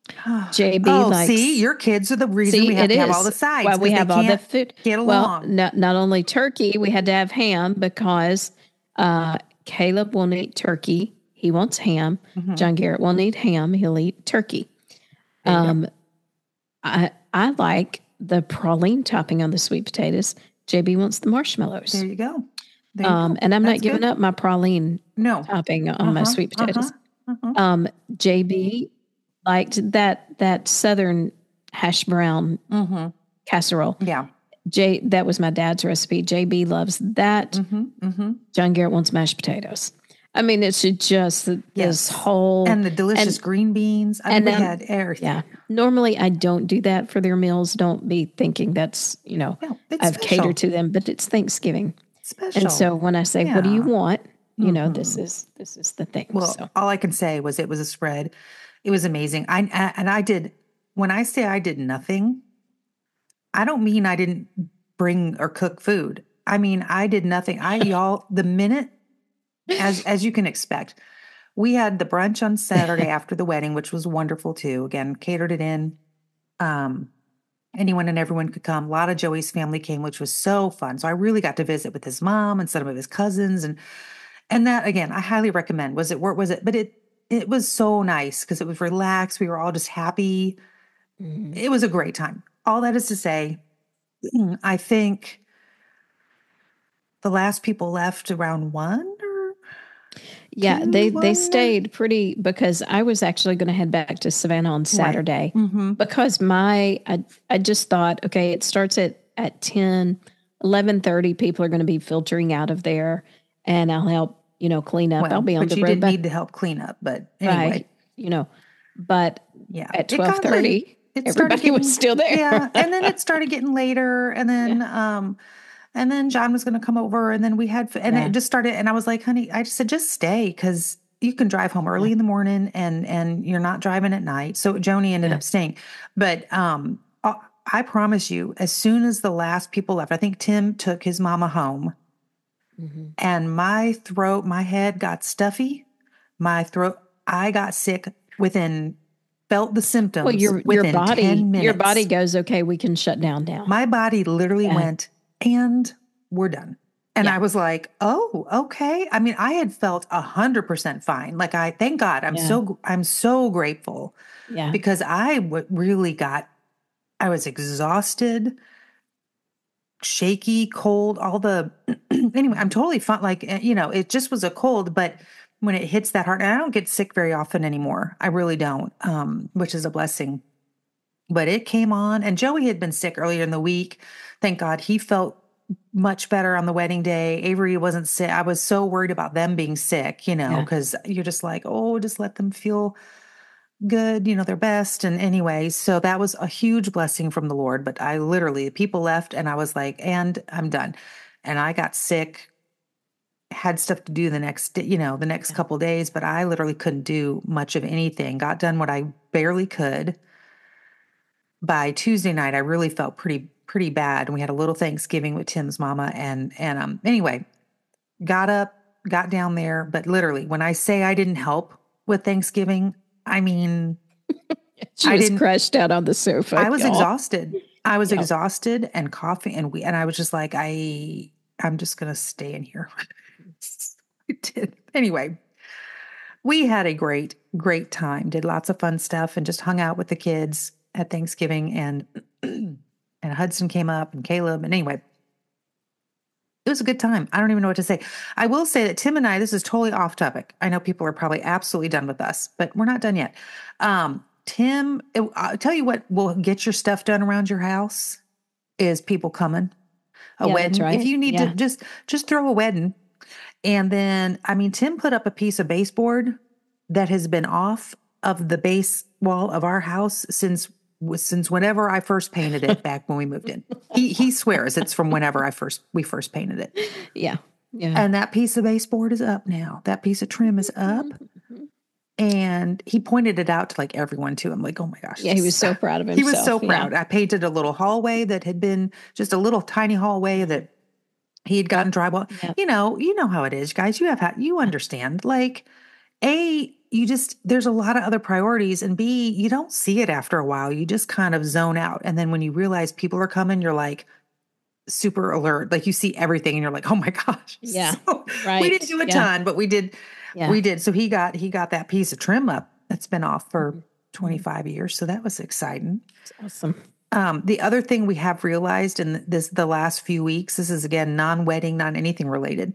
J B oh, likes, see, your kids are the reason see, we have it to have is. all the sides. Well, we 'cause have they all the can't food. Get Well, along. not, not only turkey, we had to have ham because uh, Caleb won't eat turkey. He wants ham. Mhm. John Garrett won't eat ham. He'll eat turkey. There you go. Um, I I like the praline topping on the sweet potatoes. J B wants the marshmallows. There you go. There you Um, go. and I'm That's not giving good. up my praline No. topping on my Uh-huh, sweet potatoes. uh-huh, uh-huh. Um, J B liked that that southern hash brown Mhm. casserole. Yeah. J that was my dad's recipe. J B loves that. Mhm, mhm. John Garrett wants mashed potatoes. I mean, it's just this Yes. whole And the delicious and- green beans. I mean, and we then- had everything. yeah. Normally, I don't do that for their meals. Don't be thinking that's you know No, it's I've special. catered to them, but it's Thanksgiving, Special. and so when I say, "What do you Yeah. want?" You know, this Mhm. is this is the thing. Well, so all I can say was it was a spread. It was amazing. I, I and I did, when I say I did nothing, I don't mean I didn't bring or cook food. I mean, I did nothing. I y'all the minute as as you can expect. We had the brunch on Saturday after the wedding, which was wonderful too. Again, catered it in. Um anyone and everyone could come. A lot of Joey's family came, which was so fun. So I really got to visit with his mom and some of his cousins and and that again, I highly recommend. Was it work? Was it? But it it was so nice because it was relaxed. We were all just happy. mhm. It was a great time. All that is to say, I think the last people left around one or yeah, two, they they one? stayed pretty because I was actually going to head back to Savannah on Saturday Mm-hmm. because my I I just thought, okay, it starts at at ten, eleven thirty. People are going to be filtering out of there, and I'll help you know clean up. Well, I'll be on but the you road did back, need to help clean up. But anyway, right? You know, but yeah, at It got twelve thirty, late. It started everybody was getting- still there. Yeah, and then it started getting later, and then um, and then John was going to come over, and then we had, and Yeah. it just started, and I was like, honey, I just said, just stay because you can drive home early Yeah. in the morning, and and you're not driving at night. So Joni ended Yeah. up staying, but um, I, I promise you, as soon as the last people left, I think Tim took his mama home, Mhm. and my throat, my head got stuffy, my throat, I got sick within. Felt the symptoms Well, your your within body ten minutes. your body goes, okay, we can shut down now. My body literally Yeah. went, and we're done. And Yeah. I was like, oh, okay. I mean, I had felt a hundred percent fine. Like I, thank God, I'm Yeah. so, I'm so grateful yeah, because I w- really got, I was exhausted, shaky, cold, all the, anyway, I'm totally fine. Like, eh, you know, it just was a cold, but when it hits that hard, and I don't get sick very often anymore. I really don't, um, which is a blessing. But it came on, and Joey had been sick earlier in the week. Thank God he felt much better on the wedding day. Avery wasn't sick. I was so worried about them being sick, you know, because yeah. you're just like, oh, just let them feel good, you know, their best. And anyway, so that was a huge blessing from the Lord. But I literally, people left and I was like, and I'm done. And I got sick, had stuff to do the next, you know, the next yeah. couple of days, but I literally couldn't do much of anything. Got done what I barely could. By Tuesday night, I really felt pretty, pretty bad. And we had a little Thanksgiving with Tim's mama. And, and, um, anyway, got up, got down there. But literally, when I say I didn't help with Thanksgiving, I mean, she I was didn't, crashed out on the sofa. I was y'all. exhausted. I was yep. exhausted and coughing. And we, and I was just like, I, I'm just going to stay in here. I did. Anyway, we had a great, great time, did lots of fun stuff and just hung out with the kids at Thanksgiving, and and Hudson came up and Caleb. And anyway, it was a good time. I don't even know what to say. I will say that Tim and I, this is totally off topic. I know people are probably absolutely done with us, but we're not done yet. Um, Tim, it, I'll tell you what will get your stuff done around your house is people coming. A yeah, wedding. That's right. If you need yeah. to just, just throw a wedding. And then, I mean, Tim put up a piece of baseboard that has been off of the base wall of our house since since whenever I first painted it back when we moved in. He he swears it's from whenever I first we first painted it. Yeah. Yeah. And that piece of baseboard is up now. That piece of trim is up. Mm-hmm. And he pointed it out to like everyone too. I'm like, oh my gosh. Yeah, he was so proud of himself. He was so proud. Yeah. I painted a little hallway that had been just a little tiny hallway that he had gotten drywall. Yeah. You know, you know how it is, guys. You have you understand. Like, A, you just, there's a lot of other priorities, and B, you don't see it after a while. You just kind of zone out. And then when you realize people are coming, you're like super alert. Like you see everything and you're like, oh my gosh. Yeah. So right. We didn't do a yeah. ton, but we did, yeah. we did. So he got, he got that piece of trim up that's been off for mm-hmm. twenty-five years. So that was exciting. That's awesome. Um, the other thing we have realized in this, the last few weeks, this is again, non-wedding, not anything related,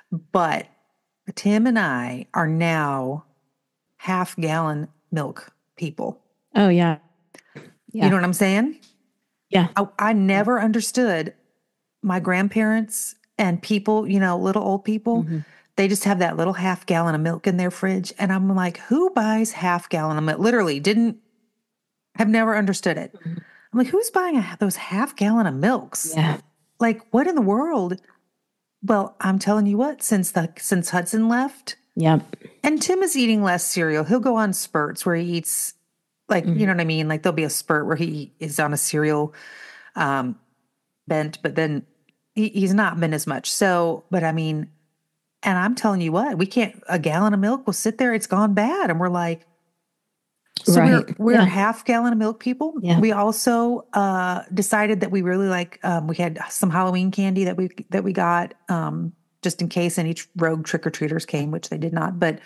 but Tim and I are now half gallon milk people. Oh yeah. yeah. You know what I'm saying? Yeah. I, I never understood my grandparents and people, you know, little old people, mm-hmm. they just have that little half gallon of milk in their fridge. And I'm like, who buys half gallon of milk? Literally didn't, have never understood it. Mm-hmm. I'm like, who's buying a, those half gallon of milks? Yeah. Like what in the world? Well, I'm telling you what, since the, since Hudson left, yeah. And Tim is eating less cereal. He'll go on spurts where he eats like, mm-hmm. you know what I mean? Like there'll be a spurt where he is on a cereal um, bent, but then he, he's not been as much. So, but I mean, and I'm telling you what, we can't, a gallon of milk will sit there. It's gone bad. And we're like, so right. we're, we're yeah. half gallon of milk people. Yeah. We also uh, decided that we really like, um, we had some Halloween candy that we, that we got, um, just in case any rogue trick-or-treaters came, which they did not. But,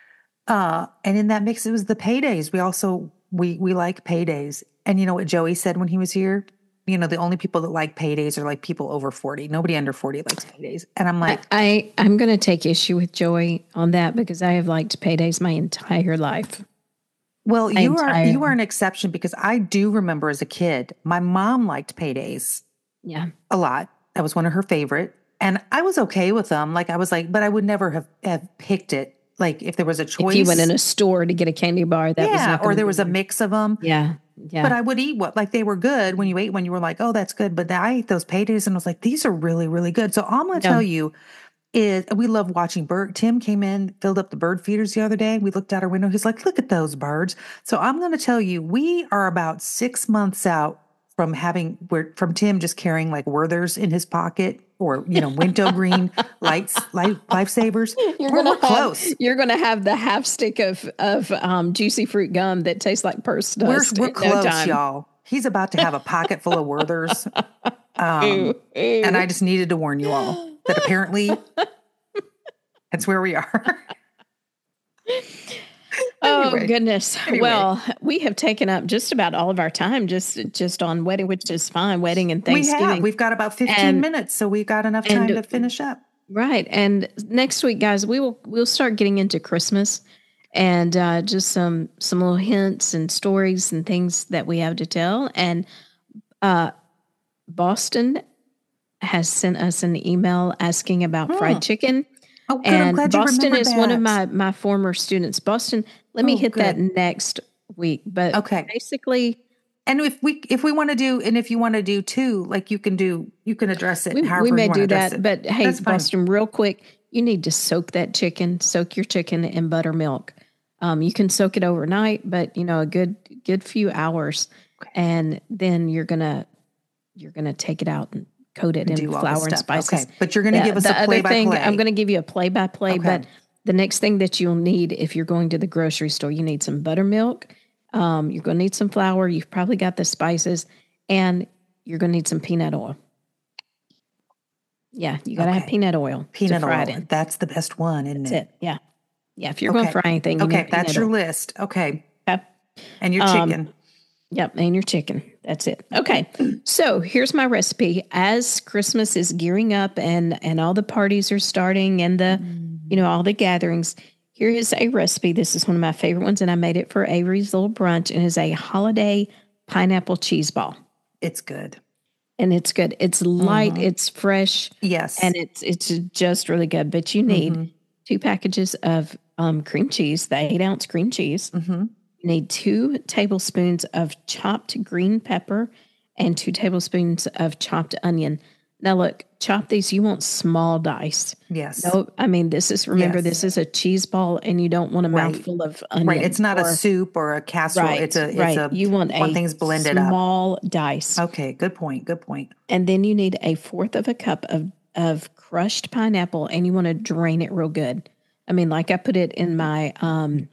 uh, and in that mix, it was the paydays. We also, we, we like paydays. And you know what Joey said when he was here? You know, the only people that like paydays are like people over forty. Nobody under forty likes paydays. And I'm like, I, I I'm going to take issue with Joey on that because I have liked paydays my entire life. Well, my you entire... are, you are an exception because I do remember as a kid, my mom liked paydays. Yeah. A lot. That was one of her favorite. And I was okay with them. Like, I was like, but I would never have, have picked it. Like, if there was a choice. If you went in a store to get a candy bar, that yeah, was not or there be was there. a mix of them. Yeah, yeah. But I would eat what, like, they were good when you ate, when you were like, oh, that's good. But I ate those paydays and I was like, these are really, really good. So all I'm going to yeah. tell you is we love watching bird. Tim came in, filled up the bird feeders the other day. We looked out our window. He's like, look at those birds. So I'm going to tell you, we are about six months out from having, from Tim just carrying like Werther's in his pocket or, you know, wintergreen lights, life, lifesavers. You're we're, gonna we're have, close. You're going to have the half stick of, of um, juicy fruit gum that tastes like purse dust. We're, we're close, no time. y'all. He's about to have a pocket full of Werther's. Um, ew, ew. And I just needed to warn you all that apparently that's where we are. Oh, anyway. goodness. Anyway. Well, we have taken up just about all of our time just just on wedding, which is fine, wedding and Thanksgiving. We have. We've got about fifteen and, minutes, so we've got enough time and, to finish up. Right. And next week, guys, we will we'll start getting into Christmas and uh, just some some little hints and stories and things that we have to tell. And uh, Boston has sent us an email asking about Hmm. fried chicken. Oh, good. I'm And glad you Boston remembered is one of that. my my former students. Boston, let me Oh, hit that good. next week. But Okay. basically, And if we if we want to do, and if you want to do two, like you can do, you can address it we, we however may you want to do address that. it. But hey, That's fine. Boston, real quick, you need to soak that chicken, soak your chicken in buttermilk. Um, you can soak it overnight, but you know, a good good few hours, Okay. and then you're gonna you're gonna take it out and coat it in Do all the flour and stuff. spices. Okay. But you're going to The, give us the a play other by thing, play. I'm going to give you a play by play, Okay. but the next thing that you'll need if you're going to the grocery store, you need some buttermilk. Um, you're going to need some flour. You've probably got the spices, and you're going to need some peanut oil. Yeah, you got to have Okay. peanut oil Peanut to fry oil. it in. That's the best one, isn't That's it? it. Yeah. Yeah. If you're going to Okay. fry anything, you Okay. need peanut That's your oil. list. Okay. Okay. And your Um, chicken. Yep, and your chicken. That's it. Okay. So here's my recipe. As Christmas is gearing up and and all the parties are starting and the, you know, all the gatherings, here is a recipe. This is one of my favorite ones, and I made it for Avery's little brunch. And is a holiday pineapple cheese ball. It's good. And it's good. It's light, Mhm. it's fresh, Yes. and it's it's just really good. But you need Mhm. two packages of um, cream cheese, the eight ounce cream cheese. Mhm. You need two tablespoons of chopped green pepper and two tablespoons of chopped onion. Now, look, chop these. You want small dice. Yes. No, I mean, this is, remember, Yes. this is a cheese ball and you don't want a Right. mouthful of onion. Right. It's not a or- soup or a casserole. Right, It's a, it's right. a, You want one a thing's blended up. small dice. Okay. Good point. Good point. And then you need a fourth of a cup of, of crushed pineapple, and you want to drain it real good. I mean, like I put it in my, um,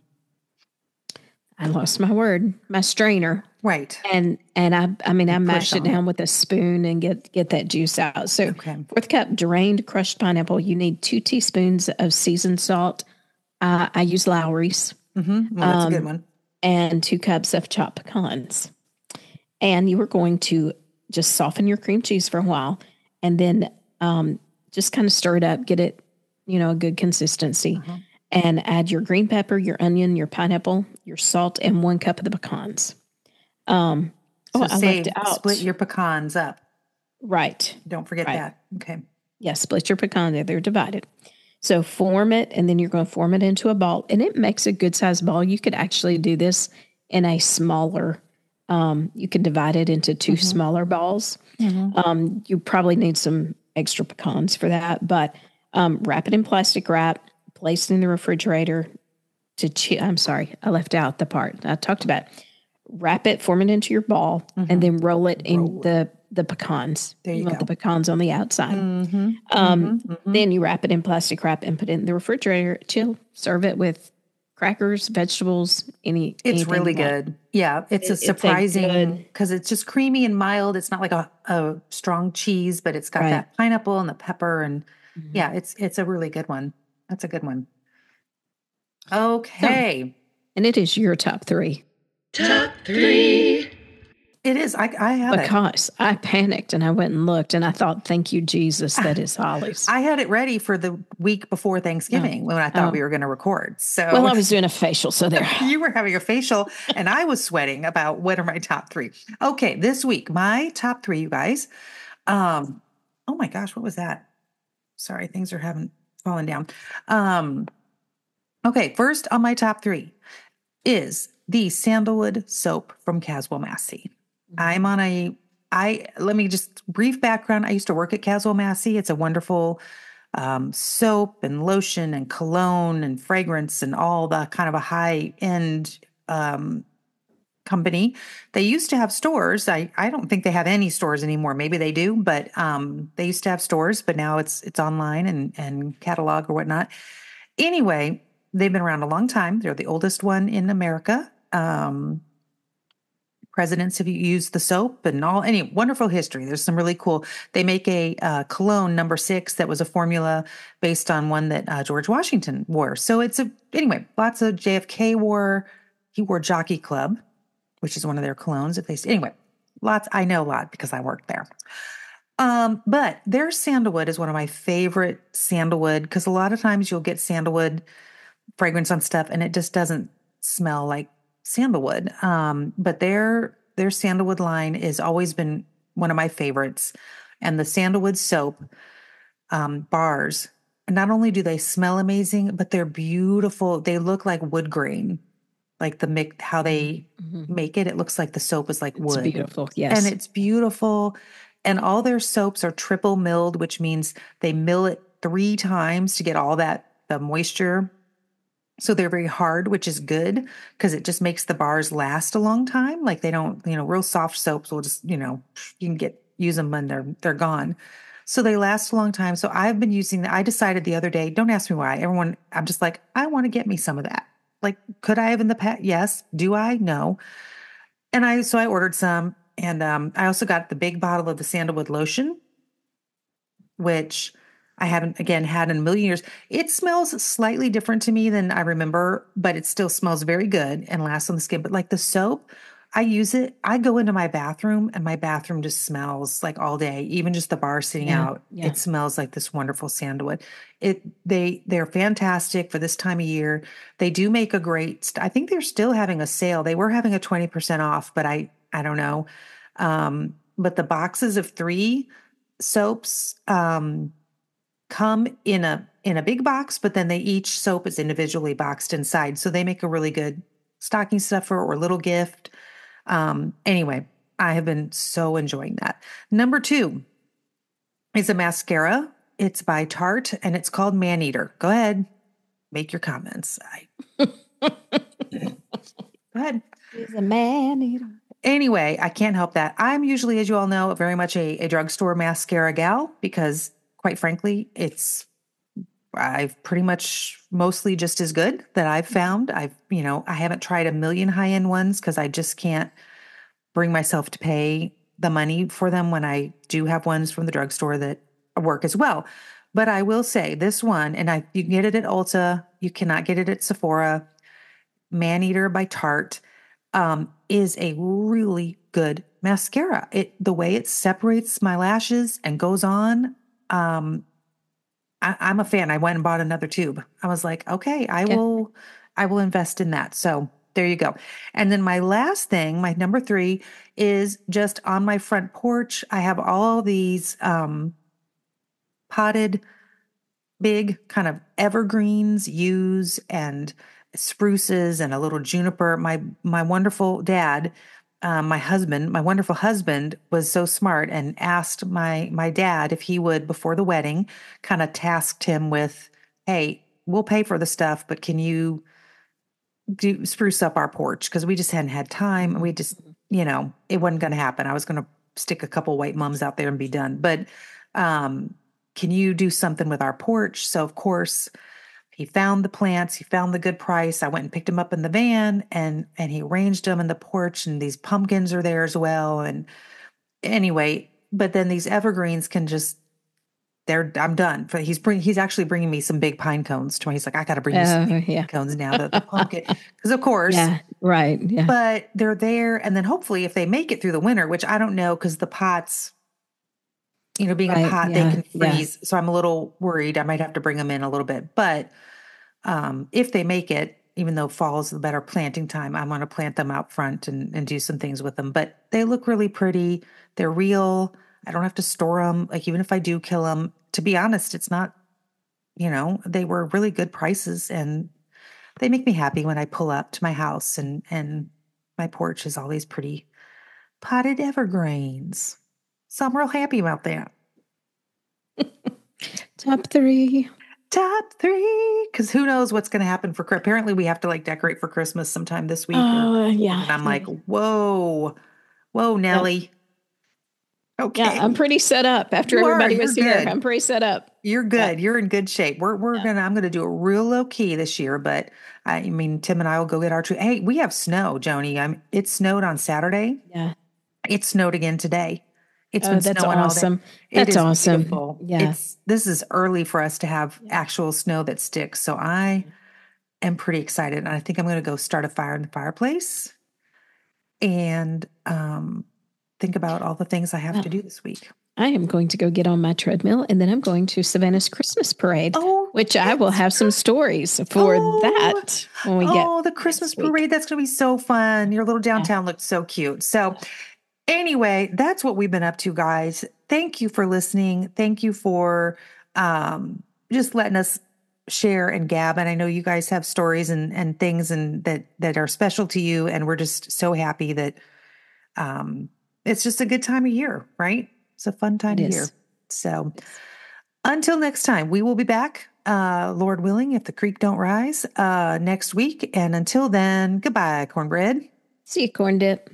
I lost my word, my strainer. Right. And and I I mean I mash push it on it. down with a spoon and get get that juice out. So Okay. fourth cup drained crushed pineapple. You need two teaspoons of seasoned salt. Uh, I use Lowry's. Mm-hmm. Well, that's a good Um, one. And two cups of chopped pecans. And you are going to just soften your cream cheese for a while, and then um, just kind of stir it up, get it, you know, a good consistency, Uh-huh. and add your green pepper, your onion, your pineapple, your salt, and one cup of the pecans. Um, So oh, I say left out. split your pecans up. Right. Don't forget Right. that. Okay. Yeah, split your pecan. They're divided. So form it, and then you're going to form it into a ball, and it makes a good sized ball. You could actually do this in a smaller. Um, you could divide it into two Mhm. smaller balls. Mm-hmm. Um, you probably need some extra pecans for that, but um, wrap it in plastic wrap, place it in the refrigerator to chill. I'm sorry, I left out the part I talked about. Wrap it, form it into your ball, Mhm. and then roll it in Roll it. the the pecans. There you want go. the pecans on the outside. Mm-hmm. Um, Mm-hmm. Then you wrap it in plastic wrap and put it in the refrigerator. Chill. Serve it with crackers, vegetables, any. It's anything really you want. good. Yeah. It's It- a it's a surprising good- because it's just creamy and mild. It's not like a, a strong cheese, but it's got Right. that pineapple and the pepper. And Mhm. yeah, it's it's a really good one. That's a good one. Okay. And it is your top three. Top three. It is. I, I have it. Because I panicked and I went and looked and I thought, thank you, Jesus, that is Holly's. I had it ready for the week before Thanksgiving when I thought Oh. we were going to record. So Well, I was doing a facial, so there. you were having a facial and I was sweating about what are my top three. Okay, this week, my top three, you guys. Um, oh my gosh, what was that? Sorry, things are having fallen down. Um, okay, first on my top three is the sandalwood soap from Caswell Massey. I'm on a I let me just brief background. I used to work at Caswell Massey. It's a wonderful um, soap and lotion and cologne and fragrance and all the kind of a high end um, company. They used to have stores. I, I don't think they have any stores anymore. Maybe they do, but um, they used to have stores, but now it's it's online and and catalog or whatnot. Anyway, they've been around a long time. They're the oldest one in America. Um, presidents have used the soap and all. Any wonderful history. There's some really cool. They make a uh, cologne number six that was a formula based on one that uh, George Washington wore. So it's a anyway. Lots of J F K wore. He wore Jockey Club, which is one of their colognes. If they anyway, lots. I know a lot because I worked there. Um, but their sandalwood is one of my favorite sandalwood because a lot of times you'll get sandalwood fragrance on stuff and it just doesn't smell like sandalwood. Um, but their their sandalwood line has always been one of my favorites. And the sandalwood soap um, bars, not only do they smell amazing, but they're beautiful. They look like wood grain, like the make how they mm-hmm. make it. It looks like the soap is like wood. It's beautiful, yes. And it's beautiful. And all their soaps are triple milled, which means they mill it three times to get all that, the moisture. So they're very hard, which is good because it just makes the bars last a long time. Like they don't, you know, real soft soaps will just, you know, you can get, use them when they're, they're gone. So they last a long time. So I've been using that. I decided the other day, don't ask me why. Everyone, I'm just like, I want to get me some of that. Like, could I have in the past? Yes. Do I? No. And I, so I ordered some. And um, I also got the big bottle of the sandalwood lotion, which I haven't, again, had in a million years. It smells slightly different to me than I remember, but it still smells very good and lasts on the skin. But like the soap, I use it. I go into my bathroom and my bathroom just smells like all day, even just the bar sitting yeah, out. Yeah. It smells like this wonderful sandalwood. It, they, they're fantastic for this time of year. They do make a great, I think they're still having a sale. They were having a twenty percent off, but I, I don't know. Um, but the boxes of three soaps, um, come in a, in a big box, but then they each soap is individually boxed inside. So they make a really good stocking stuffer or little gift. Um, anyway, I have been so enjoying that. Number two is a mascara. It's by Tarte and it's called Maneater. Go ahead. Make your comments. I... Go ahead. He's a man-eater. Anyway, I can't help that. I'm usually, as you all know, very much a, a drugstore mascara gal because, quite frankly, it's I've pretty much mostly just as good that I've found. I've, you know, I haven't tried a million high-end ones because I just can't bring myself to pay the money for them when I do have ones from the drugstore that work as well. But I will say this one, and I you can get it at Ulta, you cannot get it at Sephora, Maneater by Tarte. Um, is a really good mascara. It the way it separates my lashes and goes on. Um, I, I'm a fan. I went and bought another tube. I was like, okay, I yeah. will, I will invest in that. So there you go. And then my last thing, my number three, is just on my front porch. I have all these um, potted, big kind of evergreens, yews, and spruces and a little juniper. My, my wonderful dad, um, my husband, my wonderful husband was so smart and asked my, my dad if he would, before the wedding, kind of tasked him with, hey, we'll pay for the stuff, but can you do spruce up our porch? Cause we just hadn't had time. And we just, you know, it wasn't going to happen. I was going to stick a couple white mums out there and be done. But, um, can you do something with our porch? So of course, he found the plants, he found the good price. I went and picked them up in the van and, and he arranged them in the porch, and these pumpkins are there as well. And anyway, but then these evergreens can just, they're, I'm done. But he's bring, he's actually bringing me some big pine cones to me. He's like, I got to bring you some uh, big yeah. pine cones now, the, the pumpkin. Cause of course, yeah, right. Yeah. But they're there. And then hopefully if they make it through the winter, which I don't know, cause the pots, you know, being right, a pot, yeah, they can freeze. Yeah. So I'm a little worried. I might have to bring them in a little bit, but um, if they make it, even though fall is the better planting time, I'm going to plant them out front and, and do some things with them. But they look really pretty. They're real. I don't have to store them. Like, even if I do kill them, to be honest, it's not, you know, they were really good prices, and they make me happy when I pull up to my house and, and my porch is all these pretty potted evergreens. So I'm real happy about that. Top three. Top three. Because who knows what's going to happen for, apparently we have to like decorate for Christmas sometime this week. Oh, uh, yeah. And I'm like, whoa, whoa, Nelly. Yep. Okay. Yeah, I'm pretty set up after you everybody are, was here. Good. I'm pretty set up. You're good. Yeah. You're in good shape. We're, we're yeah. going to, I'm going to do it real low key this year, but I mean, Tim and I will go get our tree. Hey, we have snow, Joni. I'm, it snowed on Saturday. Yeah. It snowed again today. It's oh, been that's snowing awesome. all day. That's it is awesome. Beautiful. Yeah. It's, this is early for us to have yeah. actual snow that sticks. So I am pretty excited. And I think I'm going to go start a fire in the fireplace and um, think about all the things I have oh. to do this week. I am going to go get on my treadmill, and then I'm going to Savannah's Christmas parade, oh, which I will have some stories for oh, that when we get. Oh, the Christmas parade. That's going to be so fun. Your little downtown yeah. looked so cute. So anyway, that's what we've been up to, guys. thank you for listening. Thank you for um, just letting us share and gab. And I know you guys have stories and, and things and that, that are special to you. And we're just so happy that um, it's just a good time of year, right? It's a fun time It of is. year. So until next time, we will be back, uh, Lord willing, if the creek don't rise, uh, next week. And until then, goodbye, cornbread. See you, corn dip.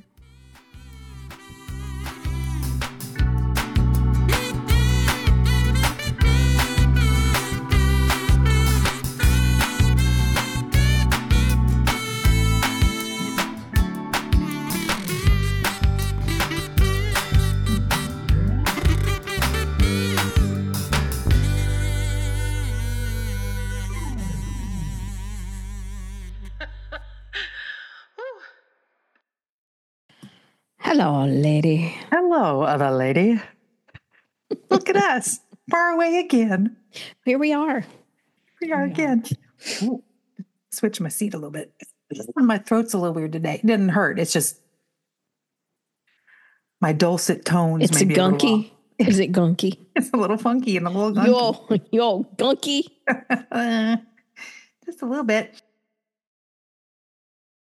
Hello, lady. Hello, other lady. Look at us, far away again. Here we are. We are again. Ooh, switch my seat a little bit. My throat's a little weird today. It didn't hurt. It's just my dulcet tones. It's may a be little gunky. off. Is it gunky? It's a little funky and a little gunky. Yo, yo, gunky. Just a little bit.